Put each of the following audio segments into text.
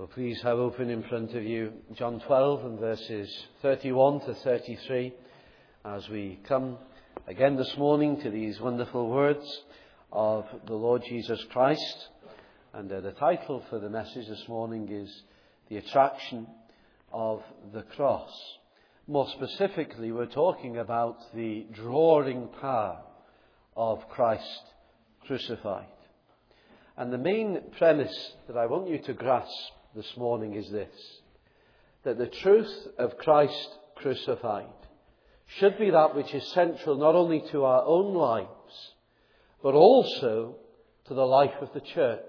Well, please have open in front of you John 12 and verses 31 to 33 as we come again this morning to these wonderful words of the Lord Jesus Christ. And the title for the message this morning is The Attraction of the Cross. More specifically, we're talking about the drawing power of Christ crucified. And the main premise that I want you to grasp this morning is this: that the truth of Christ crucified should be that which is central not only to our own lives, but also to the life of the church.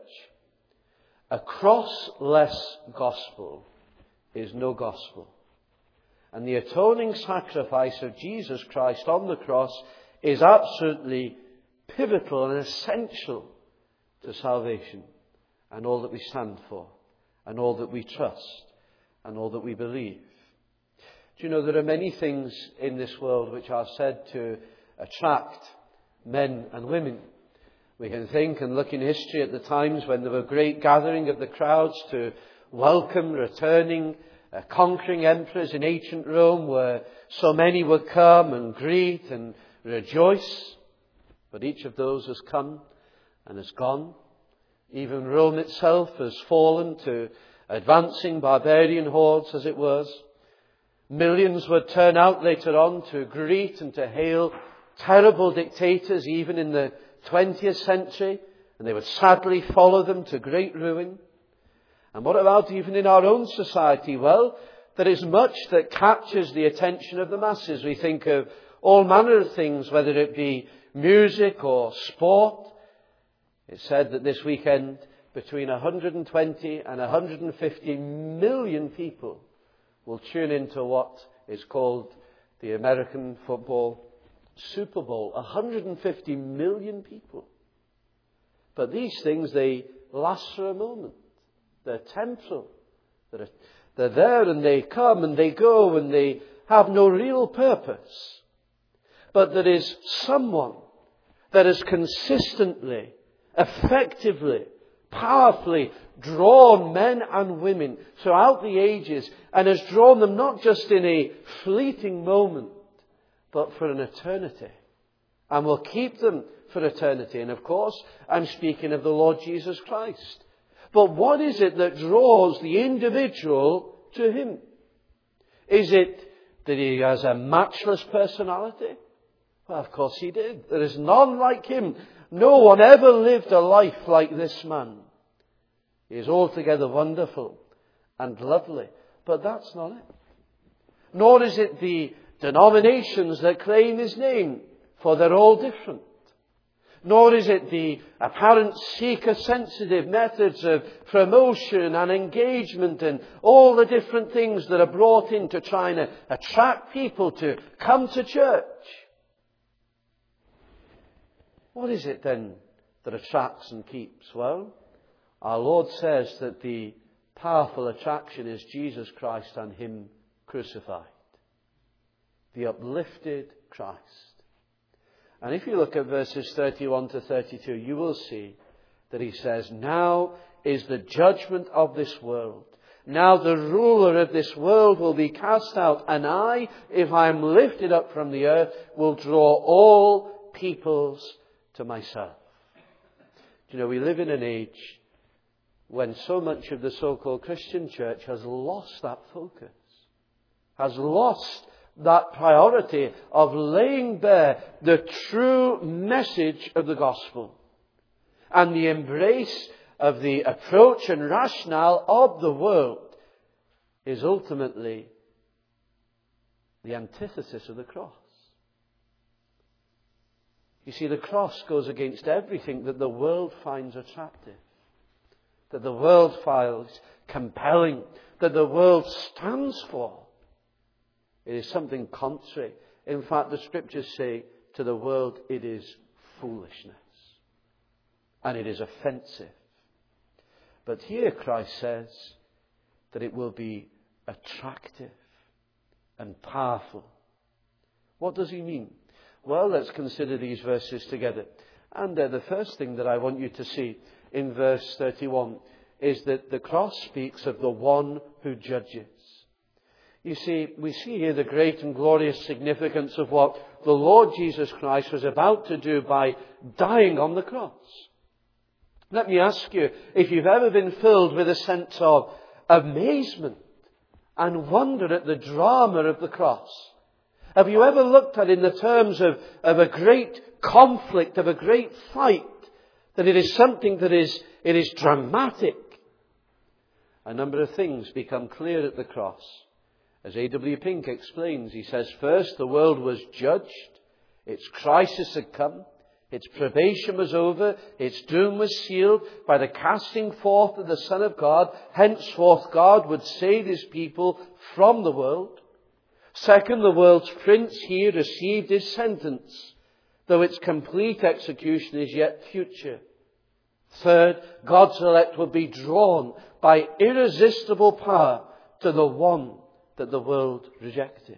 A cross-less gospel is no gospel. And the atoning sacrifice of Jesus Christ on the cross is absolutely pivotal and essential to salvation and all that we stand for and all that we trust and all that we believe. Do you know there are many things in this world which are said to attract men and women? We can think and look in history at the times when there were great gathering of the crowds to welcome returning conquering emperors in ancient Rome, where so many would come and greet and rejoice. But each of those has come and has gone. Even Rome itself has fallen to advancing barbarian hordes, as it was. Millions would turn out later on to greet and to hail terrible dictators, even in the 20th century, and they would sadly follow them to great ruin. And what about even in our own society? Well, there is much that captures the attention of the masses. We think of all manner of things, whether it be music or sport. It's said that this weekend between 120 and 150 million people will tune into what is called the American football Super Bowl. 150 million people. But these things, they last for a moment. They're temporal. They're there and they come and they go and they have no real purpose. But there is someone that has consistently, effectively, powerfully drawn men and women throughout the ages and has drawn them not just in a fleeting moment, but for an eternity. And will keep them for eternity. And of course, I'm speaking of the Lord Jesus Christ. But what is it that draws the individual to Him? Is it that He has a matchless personality? Well, of course He did. There is none like Him. No one ever lived a life like this man. He is altogether wonderful and lovely. But that's not it. Nor is it the denominations that claim His name, for they're all different. Nor is it the apparent seeker-sensitive methods of promotion and engagement and all the different things that are brought in to try and attract people to come to church. What is it then that attracts and keeps? Well, our Lord says that the powerful attraction is Jesus Christ and Him crucified. The uplifted Christ. And if you look at verses 31 to 32, you will see that He says, now is the judgment of this world. Now the ruler of this world will be cast out. And I, if I am lifted up from the earth, will draw all peoples to myself. Do you know, we live in an age when so much of the so-called Christian church has lost that focus. Has lost that priority of laying bare the true message of the gospel and the embrace of the approach and rationale of the world is ultimately the antithesis of the cross. You see, the cross goes against everything that the world finds attractive, that the world finds compelling, that the world stands for. It is something contrary. In fact, the Scriptures say to the world it is foolishness. And it is offensive. But here Christ says that it will be attractive and powerful. What does He mean? Well, let's consider these verses together. And the first thing that I want you to see in verse 31 is that the cross speaks of the one who judges. You see, we see here the great and glorious significance of what the Lord Jesus Christ was about to do by dying on the cross. Let me ask you if you've ever been filled with a sense of amazement and wonder at the drama of the cross. Have you ever looked at it in the terms of a great conflict, of a great fight, that it is something that it is dramatic? A number of things become clear at the cross. As A.W. Pink explains, he says, first, the world was judged. Its crisis had come. Its probation was over. Its doom was sealed by the casting forth of the Son of God. Henceforth, God would save His people from the world. Second, the world's prince here received his sentence, though its complete execution is yet future. Third, God's elect will be drawn by irresistible power to the one that the world rejected.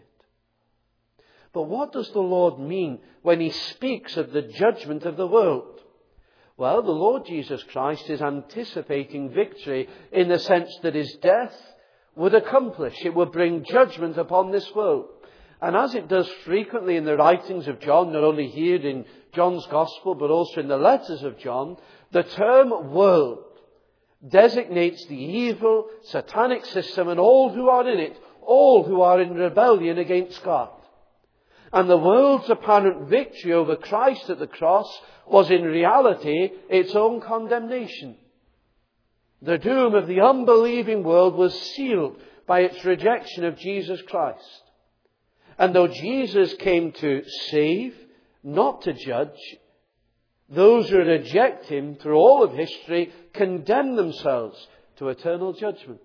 But what does the Lord mean when He speaks of the judgment of the world? Well, the Lord Jesus Christ is anticipating victory in the sense that His death would accomplish. It would bring judgment upon this world. And as it does frequently in the writings of John, not only here in John's Gospel, but also in the letters of John, the term world designates the evil, satanic system and all who are in it, all who are in rebellion against God. And the world's apparent victory over Christ at the cross was in reality its own condemnation. The doom of the unbelieving world was sealed by its rejection of Jesus Christ. And though Jesus came to save, not to judge, those who reject Him through all of history condemn themselves to eternal judgment.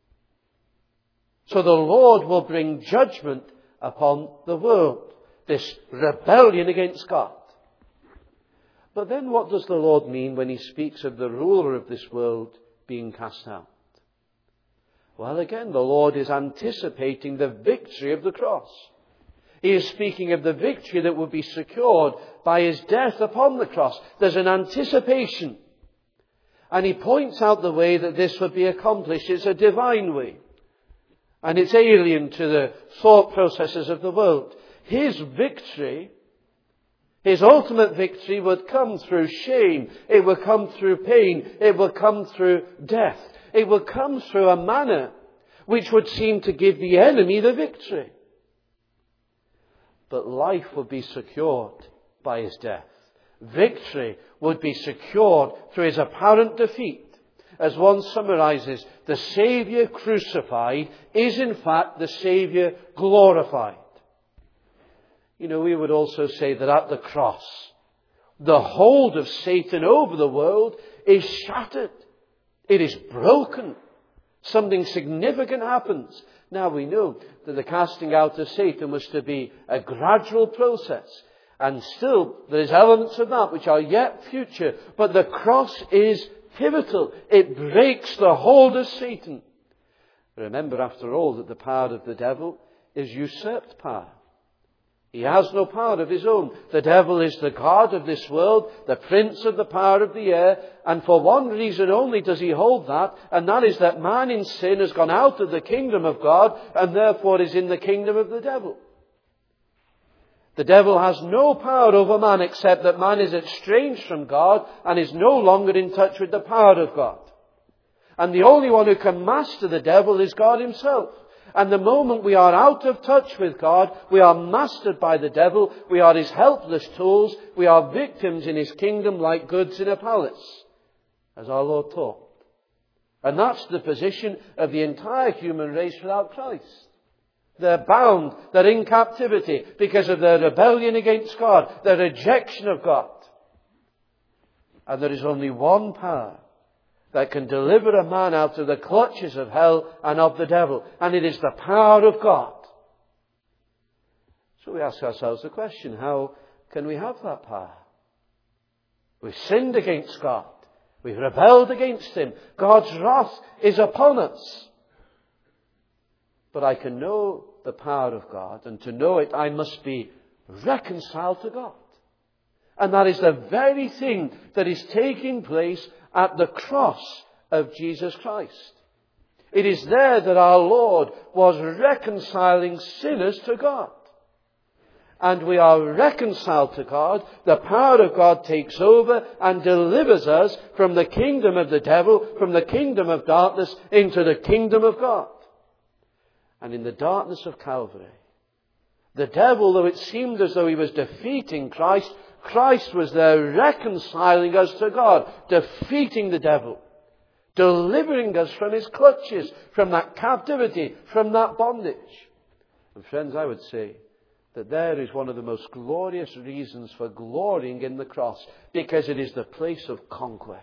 So the Lord will bring judgment upon the world, this rebellion against God. But then what does the Lord mean when He speaks of the ruler of this world being cast out? Well, again, the Lord is anticipating the victory of the cross. He is speaking of the victory that would be secured by His death upon the cross. There's an anticipation. And He points out the way that this would be accomplished. It's a divine way. And it's alien to the thought processes of the world. His victory, His ultimate victory, would come through shame. It would come through pain. It would come through death. It would come through a manner which would seem to give the enemy the victory. But life would be secured by His death. Victory would be secured through His apparent defeat. As one summarizes, the Saviour crucified is in fact the Saviour glorified. You know, we would also say that at the cross, the hold of Satan over the world is shattered. It is broken. Something significant happens. Now we know that the casting out of Satan was to be a gradual process. And still there is elements of that which are yet future. But the cross is pivotal. It breaks the hold of Satan. Remember, after all, that the power of the devil is usurped power. He has no power of his own. The devil is the god of this world, the prince of the power of the air, and for one reason only does he hold that, and that is that man in sin has gone out of the kingdom of God and therefore is in the kingdom of the devil. The devil has no power over man except that man is estranged from God and is no longer in touch with the power of God. And the only one who can master the devil is God Himself. And the moment we are out of touch with God, we are mastered by the devil. We are his helpless tools. We are victims in his kingdom like goods in a palace, as our Lord taught. And that's the position of the entire human race without Christ. They're bound, they're in captivity because of their rebellion against God, their rejection of God. And there is only one power that can deliver a man out of the clutches of hell and of the devil. And it is the power of God. So we ask ourselves the question, how can we have that power? We've sinned against God. We've rebelled against Him. God's wrath is upon us. But I can know the power of God, and to know it I must be reconciled to God. And that is the very thing that is taking place at the cross of Jesus Christ. It is there that our Lord was reconciling sinners to God. And we are reconciled to God. The power of God takes over and delivers us from the kingdom of the devil, from the kingdom of darkness, into the kingdom of God. And in the darkness of Calvary, the devil, though it seemed as though he was defeating Christ, Christ was there reconciling us to God, defeating the devil, delivering us from his clutches, from that captivity, from that bondage. And friends, I would say that there is one of the most glorious reasons for glorying in the cross, because it is the place of conquest.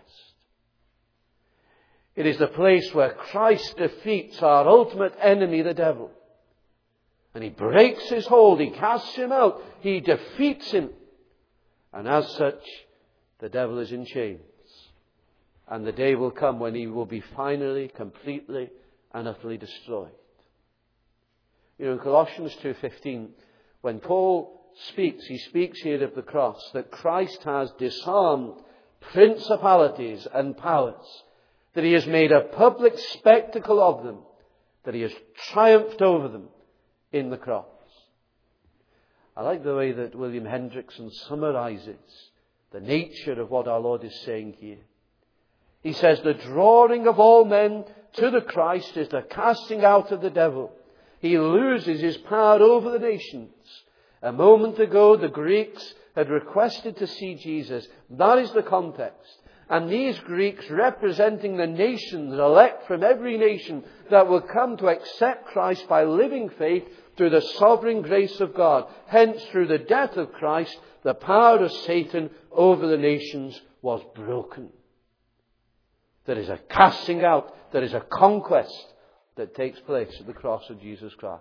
It is the place where Christ defeats our ultimate enemy, the devil. And he breaks his hold, he casts him out, he defeats him. And as such, the devil is in chains. And the day will come when he will be finally, completely and utterly destroyed. You know, in Colossians 2:15, when Paul speaks, he speaks here of the cross, that Christ has disarmed principalities and powers, that he has made a public spectacle of them, that he has triumphed over them in the cross. I like the way that William Hendrickson summarizes the nature of what our Lord is saying here. He says, the drawing of all men to the Christ is the casting out of the devil. He loses his power over the nations. A moment ago, the Greeks had requested to see Jesus. That is the context. And these Greeks, representing the nations, elect from every nation, that will come to accept Christ by living faith through the sovereign grace of God. Hence, through the death of Christ, the power of Satan over the nations was broken. There is a casting out, there is a conquest that takes place at the cross of Jesus Christ.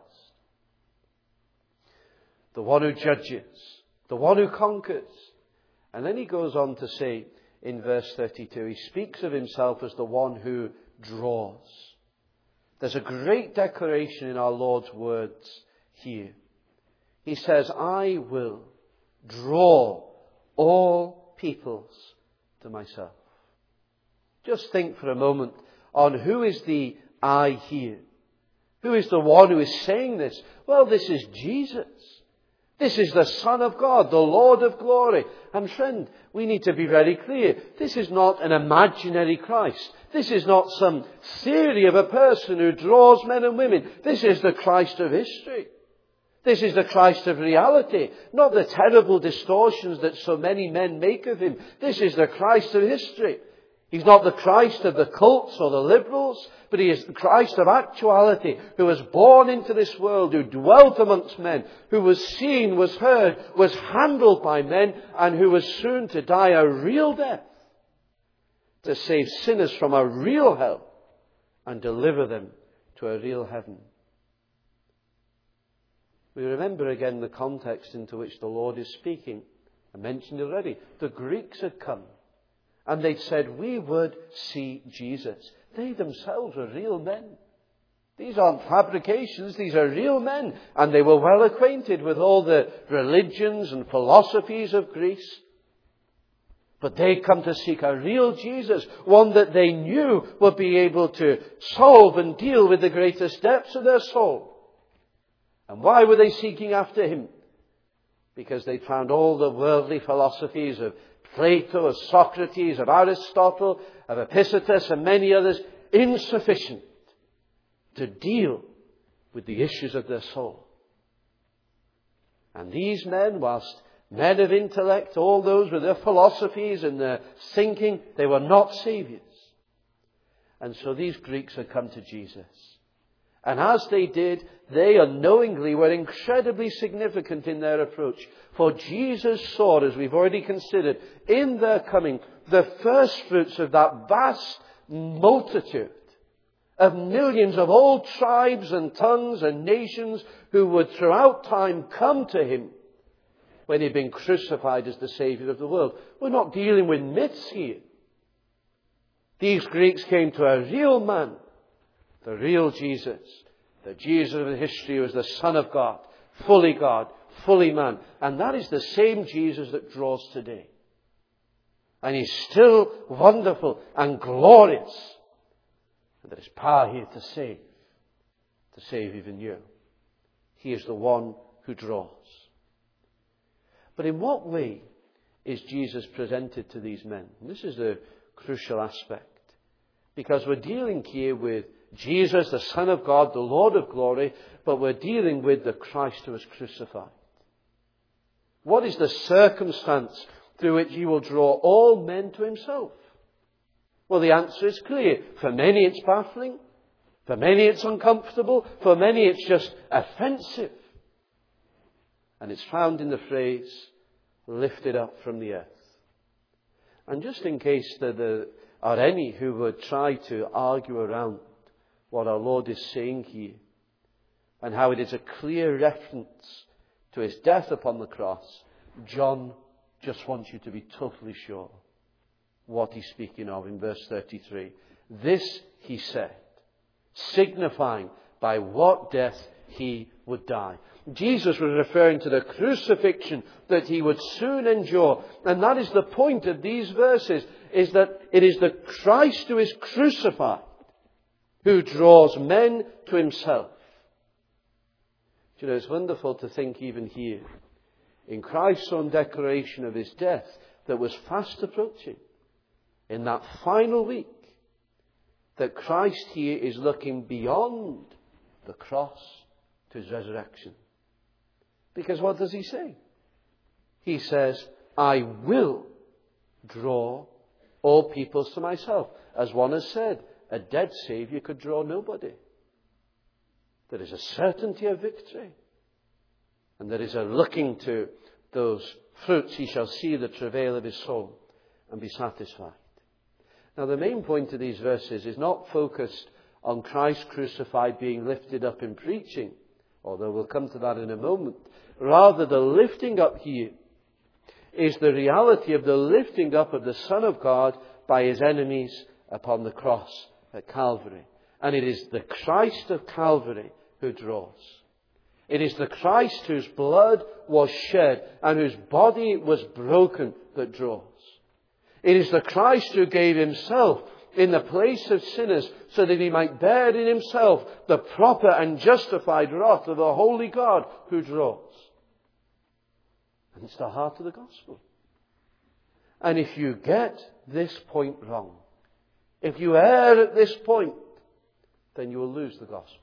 The one who judges, the one who conquers. And then he goes on to say in verse 32, he speaks of himself as the one who draws. There's a great declaration in our Lord's words here. He says, I will draw all peoples to myself. Just think for a moment on who is the I here. Who is the one who is saying this? Well, this is Jesus. This is the Son of God, the Lord of glory. And friend, we need to be very clear. This is not an imaginary Christ. This is not some theory of a person who draws men and women. This is the Christ of history. This is the Christ of reality, not the terrible distortions that so many men make of him. This is the Christ of history. He's not the Christ of the cults or the liberals, but he is the Christ of actuality, who was born into this world, who dwelt amongst men, who was seen, was heard, was handled by men, and who was soon to die a real death, to save sinners from a real hell and deliver them to a real heaven. We remember again the context into which the Lord is speaking. I mentioned already, the Greeks had come. And they'd said, we would see Jesus. They themselves were real men. These aren't fabrications, these are real men. And they were well acquainted with all the religions and philosophies of Greece. But they'd come to seek a real Jesus, one that they knew would be able to solve and deal with the greatest depths of their soul. And why were they seeking after him? Because they found all the worldly philosophies of Plato, of Socrates, of Aristotle, of Epictetus, and many others insufficient to deal with the issues of their soul. And these men, whilst men of intellect, all those with their philosophies and their thinking, they were not saviours. And so these Greeks had come to Jesus. And as they did, they unknowingly were incredibly significant in their approach. For Jesus saw, as we've already considered, in their coming, the first fruits of that vast multitude of millions of all tribes and tongues and nations who would throughout time come to him when he'd been crucified as the Saviour of the world. We're not dealing with myths here. These Greeks came to a real man, the real Jesus, the Jesus of history, who was the Son of God, fully man. And that is the same Jesus that draws today. And he's still wonderful and glorious And there is power here to save even you. He is the one who draws. But in what way is Jesus presented to these men? And this is the crucial aspect. Because we're dealing here with Jesus, the Son of God, the Lord of glory, but we're dealing with the Christ who was crucified. What is the circumstance through which he will draw all men to himself? Well, the answer is clear. For many it's baffling. For many it's uncomfortable. For many it's just offensive. And it's found in the phrase, lifted up from the earth. And just in case there are any who would try to argue around what our Lord is saying here, and how it is a clear reference to his death upon the cross, John just wants you to be totally sure what he's speaking of in verse 33. This he said, signifying by what death he would die. Jesus was referring to the crucifixion that he would soon endure. And that is the point of these verses, is that it is the Christ who is crucified who draws men to himself. You know, it's wonderful to think even here, in Christ's own declaration of his death that was fast approaching, in that final week, that Christ here is looking beyond the cross to his resurrection. Because what does he say? He says, I will draw all peoples to myself. As one has said, a dead Saviour could draw nobody. There is a certainty of victory. And there is a looking to those fruits. He shall see the travail of his soul and be satisfied. Now the main point of these verses is not focused on Christ crucified being lifted up in preaching, although we'll come to that in a moment. Rather, the lifting up here is the reality of the lifting up of the Son of God by his enemies upon the cross at Calvary. And it is the Christ of Calvary who draws. It is the Christ whose blood was shed and whose body was broken that draws. It is the Christ who gave himself in the place of sinners so that he might bear in himself the proper and justified wrath of the holy God who draws. And it's the heart of the gospel. And if you get this point wrong, if you err at this point, then you will lose the gospel.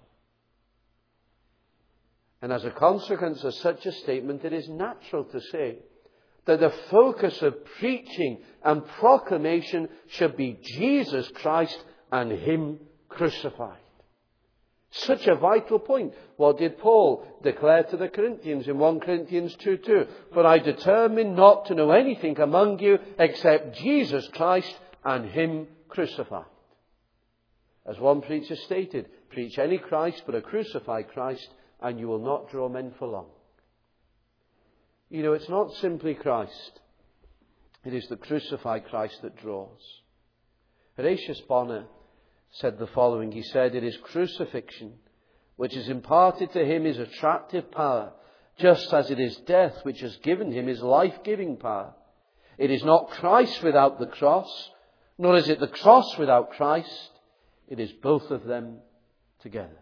And as a consequence of such a statement, it is natural to say that the focus of preaching and proclamation should be Jesus Christ and him crucified. Such a vital point. What did Paul declare to the Corinthians in 1 Corinthians 2:2? For I determined not to know anything among you except Jesus Christ and him crucified. As one preacher stated, preach any Christ but a crucified Christ and you will not draw men for long. You know, it's not simply Christ. It is the crucified Christ that draws. Horatius Bonar said the following. He said, it is crucifixion which has imparted to him his attractive power, just as it is death which has given him his life-giving power. It is not Christ without the cross, nor is it the cross without Christ. It is both of them together.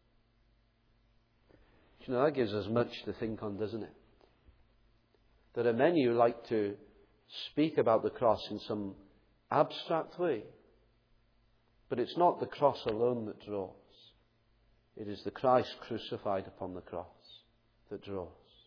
You know, that gives us much to think on, doesn't it? There are many who like to speak about the cross in some abstract way. But it's not the cross alone that draws. It is the Christ crucified upon the cross that draws.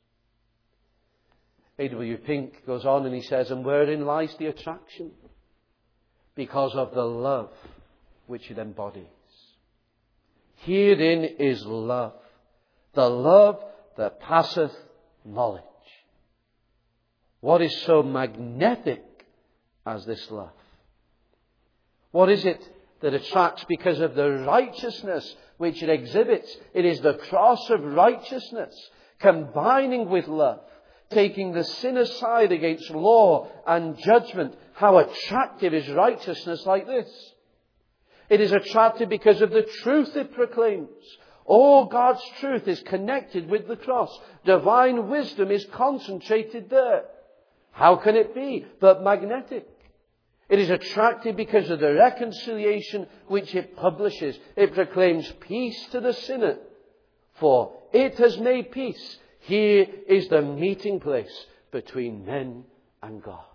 A.W. Pink goes on and he says, and wherein lies the attraction? Because of the love which it embodies. Herein is love. The love that passeth knowledge. What is so magnetic as this love? What is it that attracts? Because of the righteousness which it exhibits. It is the cross of righteousness combining with love, taking the sin aside against law and judgment. How attractive is righteousness like this? It is attractive because of the truth it proclaims. All God's truth is connected with the cross. Divine wisdom is concentrated there. How can it be but magnetic? It is attractive because of the reconciliation which it publishes. It proclaims peace to the sinner, for it has made peace. Here is the meeting place between men and God.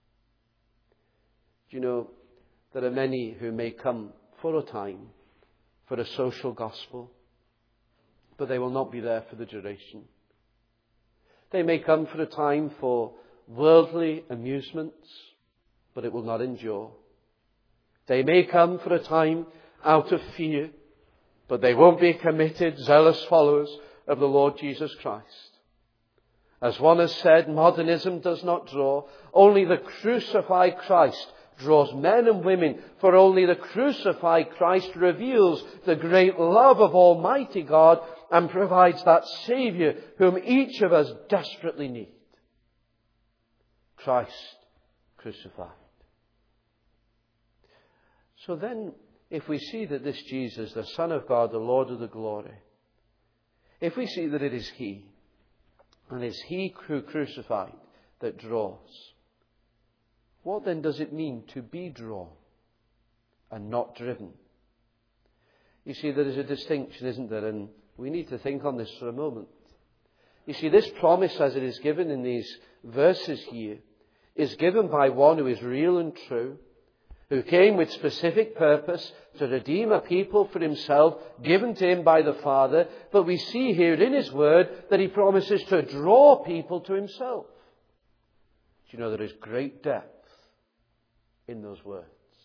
Do you know, there are many who may come for a time for a social gospel, but they will not be there for the duration. They may come for a time for worldly amusements, but it will not endure. They may come for a time out of fear, but they won't be committed, zealous followers of the Lord Jesus Christ. As one has said, modernism does not draw. Only the crucified Christ draws men and women, for only the crucified Christ reveals the great love of Almighty God and provides that Saviour whom each of us desperately need. Christ crucified. So then, if we see that this Jesus, the Son of God, the Lord of the glory, if we see that it is He, and it's He who crucified that draws, what then does it mean to be drawn and not driven? You see, there is a distinction, isn't there? And we need to think on this for a moment. You see, this promise as it is given in these verses here is given by one who is real and true, who came with specific purpose to redeem a people for Himself, given to Him by the Father. But we see here in His Word that He promises to draw people to Himself. Do you know there is great depth in those words?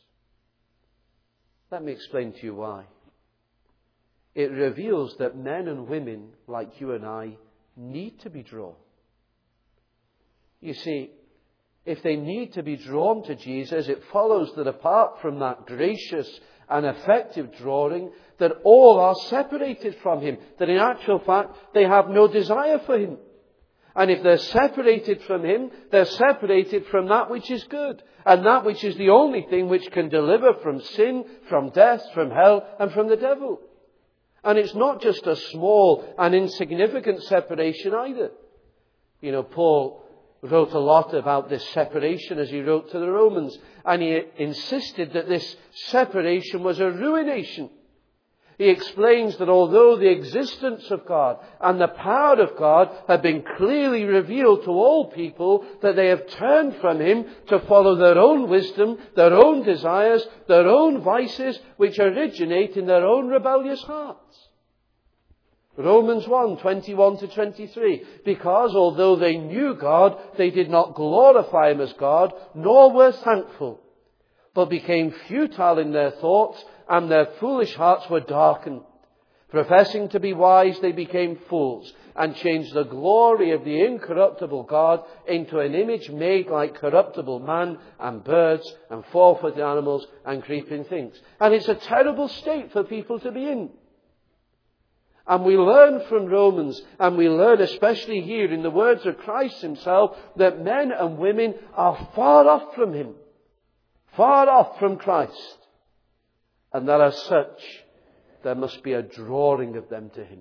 Let me explain to you why. It reveals that men and women like you and I need to be drawn. You see, if they need to be drawn to Jesus, it follows that apart from that gracious and effective drawing, that all are separated from Him. That in actual fact, they have no desire for Him. And if they're separated from Him, they're separated from that which is good. And that which is the only thing which can deliver from sin, from death, from hell, and from the devil. And it's not just a small and insignificant separation either. You know, Paul wrote a lot about this separation as he wrote to the Romans. And he insisted that this separation was a ruination. He explains that although the existence of God and the power of God have been clearly revealed to all people, that they have turned from Him to follow their own wisdom, their own desires, their own vices, which originate in their own rebellious hearts. Romans 1:21-23. Because although they knew God, they did not glorify Him as God, nor were thankful, but became futile in their thoughts, and their foolish hearts were darkened. Professing to be wise, they became fools, and changed the glory of the incorruptible God into an image made like corruptible man, and birds, and four-footed animals, and creeping things. And it's a terrible state for people to be in. And we learn from Romans, and we learn especially here in the words of Christ Himself, that men and women are far off from Him, far off from Christ. And that as such, there must be a drawing of them to Him.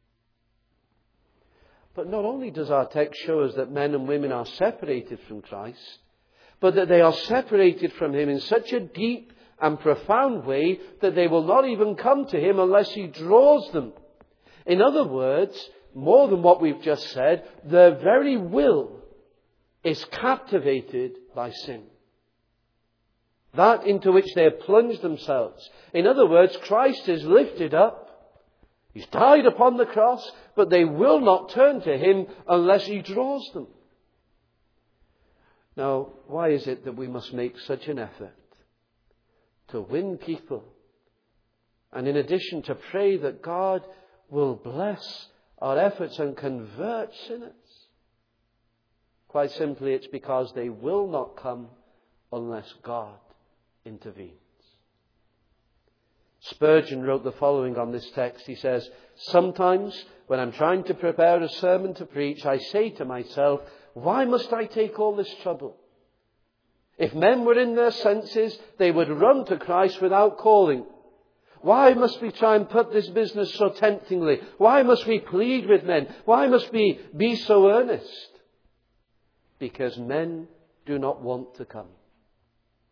But not only does our text show us that men and women are separated from Christ, but that they are separated from Him in such a deep and profound way that they will not even come to Him unless He draws them. In other words, more than what we've just said, their very will is captivated by sin. That into which they have plunged themselves. In other words, Christ is lifted up. He's died upon the cross, but they will not turn to Him unless He draws them. Now, why is it that we must make such an effort to win people? And in addition, to pray that God will bless our efforts and convert sinners. Quite simply, it's because they will not come unless God intervenes. Spurgeon wrote the following on this text. He says, "Sometimes when I'm trying to prepare a sermon to preach, I say to myself, why must I take all this trouble? If men were in their senses, they would run to Christ without calling. Why must we try and put this business so temptingly? Why must we plead with men? Why must we be so earnest? Because men do not want to come.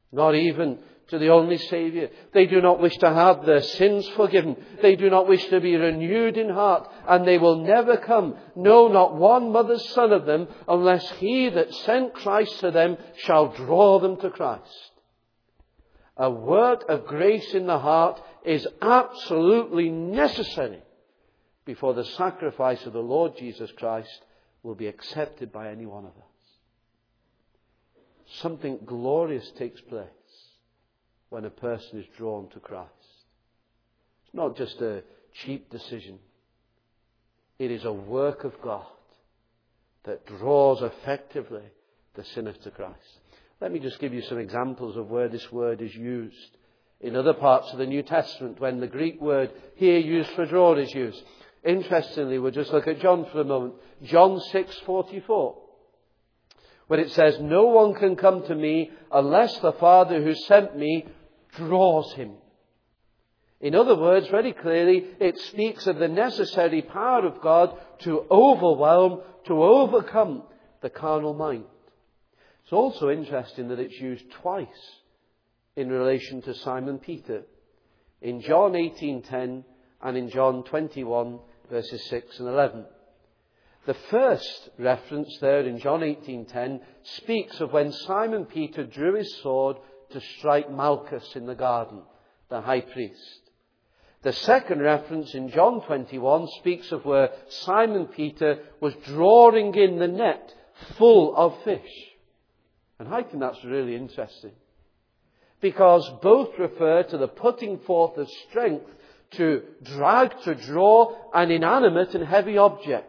Not even to the only Saviour. They do not wish to have their sins forgiven. They do not wish to be renewed in heart. And they will never come, no, not one mother's son of them, unless he that sent Christ to them shall draw them to Christ. A work of grace in the heart is absolutely necessary before the sacrifice of the Lord Jesus Christ will be accepted by any one of us. Something glorious takes place when a person is drawn to Christ. It's not just a cheap decision. It is a work of God that draws effectively the sinner to Christ. Let me just give you some examples of where this word is used in other parts of the New Testament when the Greek word here used for draw is used. Interestingly, we'll just look at John for a moment. John 6:44. When it says, "No one can come to me unless the Father who sent me draws him." In other words, very clearly, it speaks of the necessary power of God to overwhelm, to overcome the carnal mind. It's also interesting that it's used twice in relation to Simon Peter. In John 18:10 and in John 21, verses 6 and 11. The first reference there in John 18:10 speaks of when Simon Peter drew his sword to strike Malchus in the garden, the high priest. The second reference in John 21 speaks of where Simon Peter was drawing in the net full of fish. And I think that's really interesting, because both refer to the putting forth of strength to drag, to draw an inanimate and heavy object.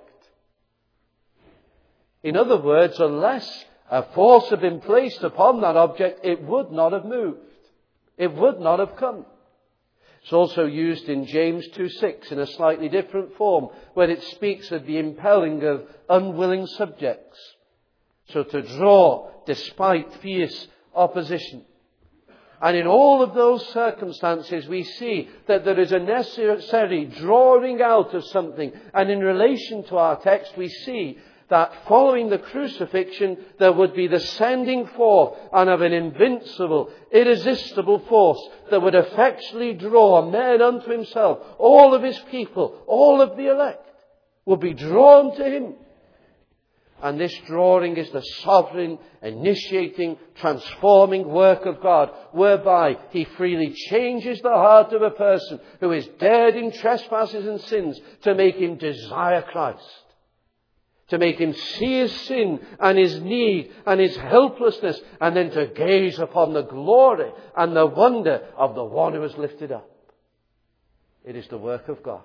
In other words, unless a force had been placed upon that object, it would not have moved. It would not have come. It's also used in James 2:6 in a slightly different form, where it speaks of the impelling of unwilling subjects. So to draw despite fierce opposition. And in all of those circumstances, we see that there is a necessary drawing out of something. And in relation to our text, we see that following the crucifixion, there would be the sending forth of an invincible, irresistible force that would effectually draw men unto himself. All of his people, all of the elect, would be drawn to him. And this drawing is the sovereign, initiating, transforming work of God, whereby he freely changes the heart of a person who is dead in trespasses and sins to make him desire Christ. To make him see his sin and his need and his helplessness, and then to gaze upon the glory and the wonder of the one who is lifted up. It is the work of God.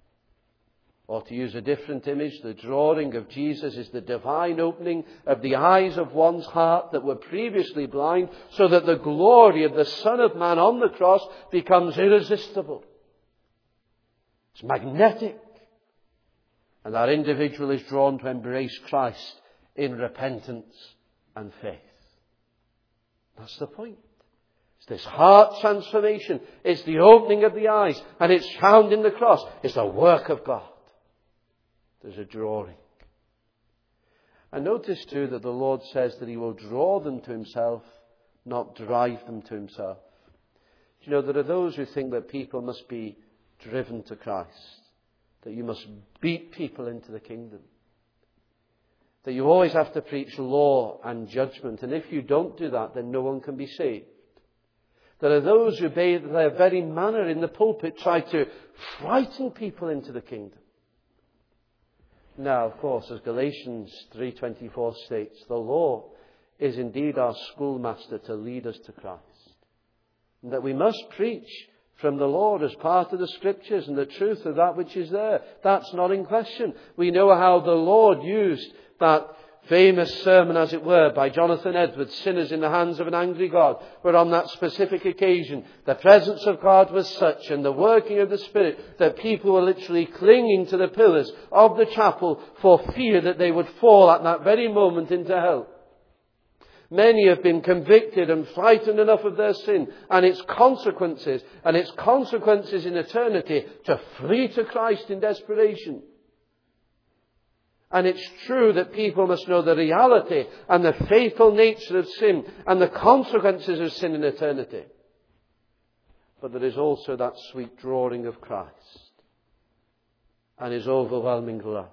Or to use a different image, the drawing of Jesus is the divine opening of the eyes of one's heart that were previously blind, so that the glory of the Son of Man on the cross becomes irresistible. It's magnetic. And that individual is drawn to embrace Christ in repentance and faith. That's the point. It's this heart transformation. It's the opening of the eyes. And it's found in the cross. It's the work of God. There's a drawing. And notice too that the Lord says that he will draw them to himself, not drive them to himself. Do you know, there are those who think that people must be driven to Christ. That you must beat people into the kingdom. That you always have to preach law and judgment. And if you don't do that, then no one can be saved. There are those who, by their very manner in the pulpit, try to frighten people into the kingdom. Now, of course, as Galatians 3:24 states, the law is indeed our schoolmaster to lead us to Christ. And that we must preach from the Lord as part of the Scriptures and the truth of that which is there. That's not in question. We know how the Lord used that famous sermon, as it were, by Jonathan Edwards, Sinners in the Hands of an Angry God, where on that specific occasion the presence of God was such and the working of the Spirit that people were literally clinging to the pillars of the chapel for fear that they would fall at that very moment into hell. Many have been convicted and frightened enough of their sin and its consequences in eternity to flee to Christ in desperation. And it's true that people must know the reality and the fatal nature of sin and the consequences of sin in eternity. But there is also that sweet drawing of Christ and His overwhelming love.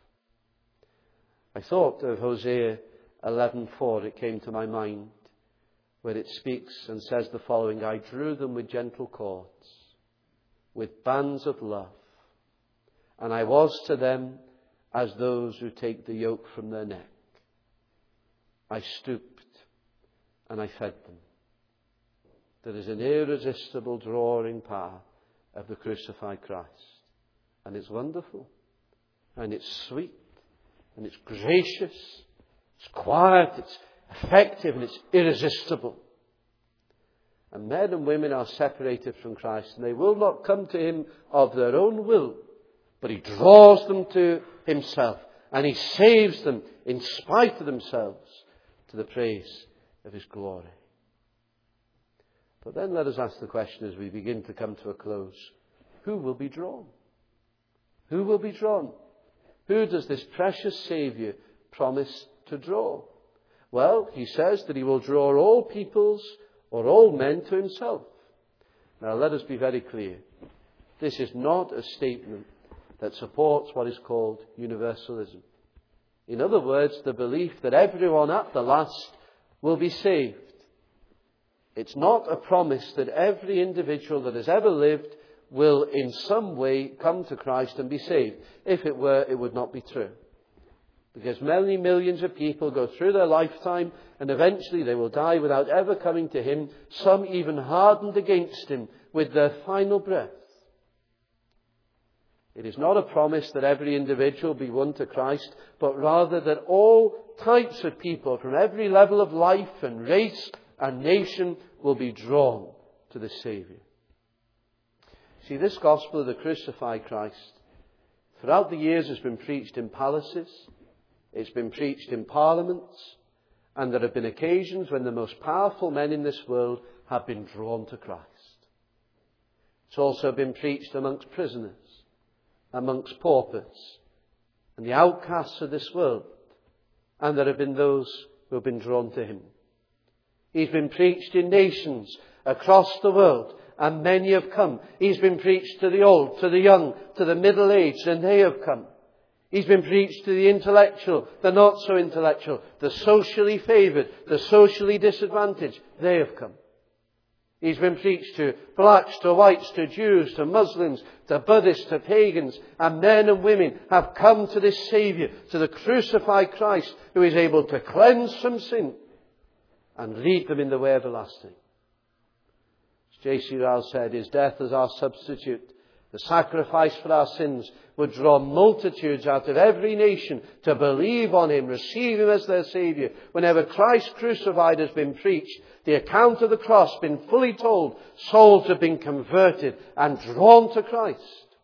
I thought of Hosea 11:4. It came to my mind, where it speaks and says the following: I drew them with gentle cords, with bands of love, and I was to them as those who take the yoke from their neck. I stooped and I fed them. There is an irresistible drawing power of the crucified Christ. And it's wonderful. And it's sweet. And it's gracious. It's quiet. It's effective. And it's irresistible. And men and women are separated from Christ. And they will not come to Him of their own will. But He draws them to Himself. And He saves them in spite of themselves to the praise of His glory. But then let us ask the question as we begin to come to a close. Who will be drawn? Who will be drawn? Who does this precious Saviour promise to draw? Well, He says that He will draw all peoples or all men to Himself. Now let us be very clear. This is not a statement that supports what is called universalism. In other words, the belief that everyone at the last will be saved. It's not a promise that every individual that has ever lived will in some way come to Christ and be saved. If it were, it would not be true. Because many millions of people go through their lifetime and eventually they will die without ever coming to Him, some even hardened against Him with their final breath. It is not a promise that every individual be won to Christ, but rather that all types of people from every level of life and race and nation will be drawn to the Saviour. See, this gospel of the crucified Christ, throughout the years has been preached in palaces, it's been preached in parliaments, and there have been occasions when the most powerful men in this world have been drawn to Christ. It's also been preached amongst prisoners, amongst paupers, and the outcasts of this world, and there have been those who have been drawn to Him. He's been preached in nations across the world, and many have come. He's been preached to the old, to the young, to the middle-aged, and they have come. He's been preached to the intellectual, the not so intellectual, the socially favoured, the socially disadvantaged. They have come. He's been preached to blacks, to whites, to Jews, to Muslims, to Buddhists, to pagans, and men and women have come to this Saviour, to the crucified Christ, who is able to cleanse from sin and lead them in the way everlasting. As J.C. Ryle said, His death as our substitute, the sacrifice for our sins, would draw multitudes out of every nation to believe on Him, receive Him as their Saviour. Whenever Christ crucified has been preached, the account of the cross been fully told, souls have been converted and drawn to Christ.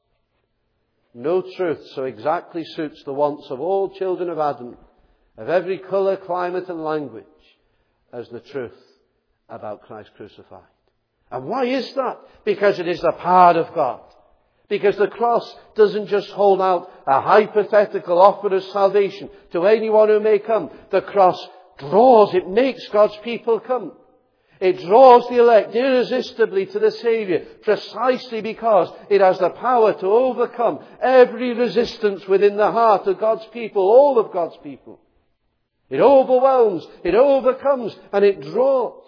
No truth so exactly suits the wants of all children of Adam, of every colour, climate and language, as the truth about Christ crucified. And why is that? Because it is the power of God. Because the cross doesn't just hold out a hypothetical offer of salvation to anyone who may come. The cross draws, it makes God's people come. It draws the elect irresistibly to the Saviour precisely because it has the power to overcome every resistance within the heart of God's people, all of God's people. It overwhelms, it overcomes, and it draws.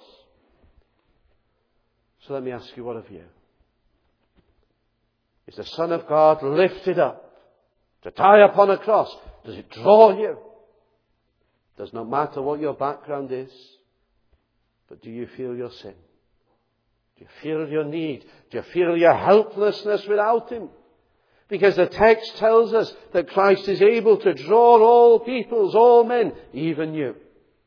So let me ask you, what of you? Is the Son of God lifted up to die upon a cross? Does it draw you? It does not matter what your background is, but do you feel your sin? Do you feel your need? Do you feel your helplessness without Him? Because the text tells us that Christ is able to draw all peoples, all men, even you.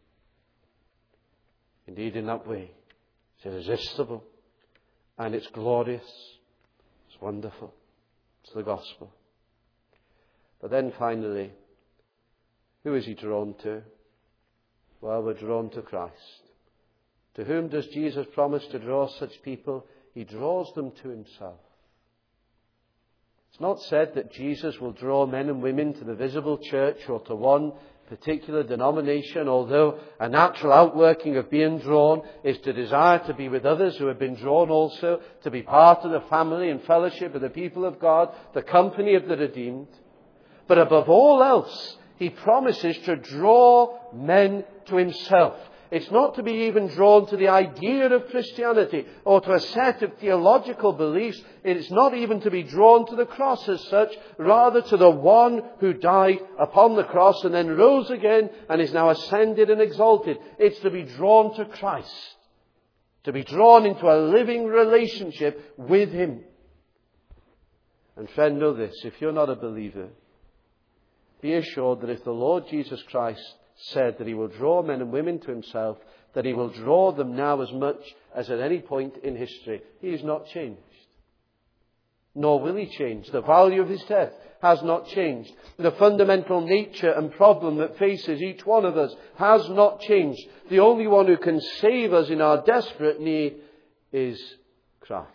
Indeed, in that way, it's irresistible and it's glorious. It's wonderful. It's the gospel. But then finally, who is He drawn to? Well, we're drawn to Christ. To whom does Jesus promise to draw such people? He draws them to Himself. It's not said that Jesus will draw men and women to the visible church or to one particular denomination, although a natural outworking of being drawn is to desire to be with others who have been drawn also, to be part of the family and fellowship of the people of God, the company of the redeemed. But above all else, he promises to draw men to himself. It's not to be even drawn to the idea of Christianity or to a set of theological beliefs. It is not even to be drawn to the cross as such, rather to the one who died upon the cross and then rose again and is now ascended and exalted. It's to be drawn to Christ, to be drawn into a living relationship with him. And friend, know this, if you're not a believer, be assured that if the Lord Jesus Christ said that he will draw men and women to himself, that he will draw them now as much as at any point in history. He has not changed. Nor will he change. The value of his death has not changed. The fundamental nature and problem that faces each one of us has not changed. The only one who can save us in our desperate need is Christ.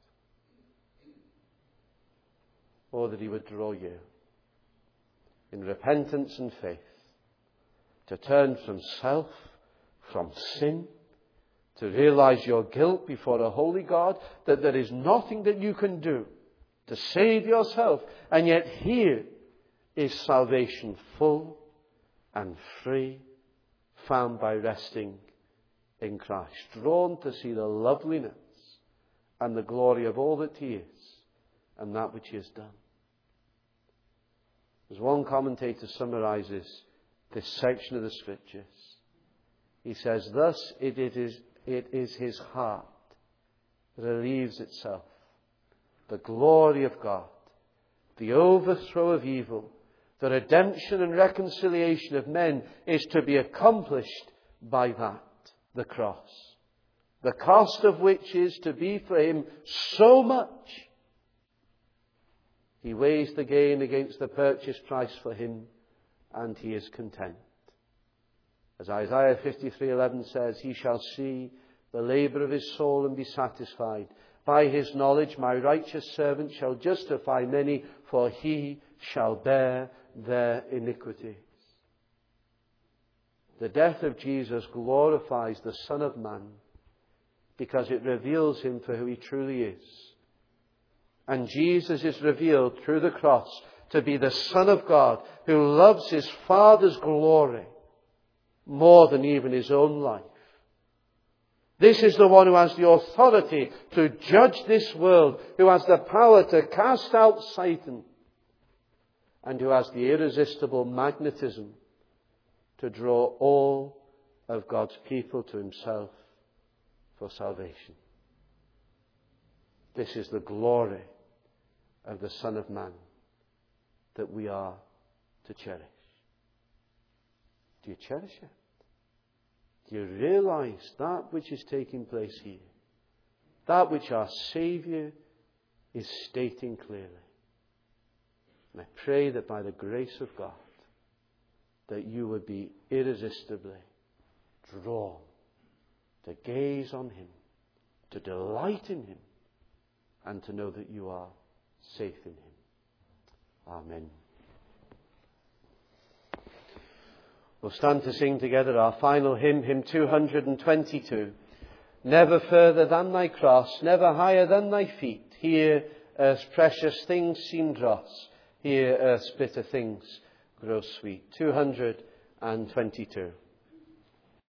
Or that he would draw you in repentance and faith, to turn from self, from sin, to realize your guilt before a holy God, that there is nothing that you can do to save yourself, and yet here is salvation full and free, found by resting in Christ, drawn to see the loveliness and the glory of all that he is and that which he has done. As one commentator summarizes this section of the Scriptures, he says, thus it is his heart that relieves itself. The glory of God, the overthrow of evil, the redemption and reconciliation of men is to be accomplished by that, the cross. The cost of which is to be for him so much. He weighs the gain against the purchase price for him, and he is content. As Isaiah 53:11 says, he shall see the labour of his soul and be satisfied. By his knowledge my righteous servant shall justify many, for he shall bear their iniquities. The death of Jesus glorifies the Son of Man because it reveals him for who he truly is. And Jesus is revealed through the cross to be the Son of God who loves his Father's glory more than even his own life. This is the one who has the authority to judge this world, who has the power to cast out Satan, and who has the irresistible magnetism to draw all of God's people to himself for salvation. This is the glory of the Son of Man that we are to cherish. Do you cherish it? Do you realize that which is taking place here? That which our Saviour is stating clearly. And I pray that by the grace of God, that you would be irresistibly drawn to gaze on him, to delight in him, and to know that you are safe in him. Amen. We'll stand to sing together our final hymn, hymn 222. Never further than thy cross, never higher than thy feet. Here earth's precious things seem dross. Here earth's bitter things grow sweet. 222.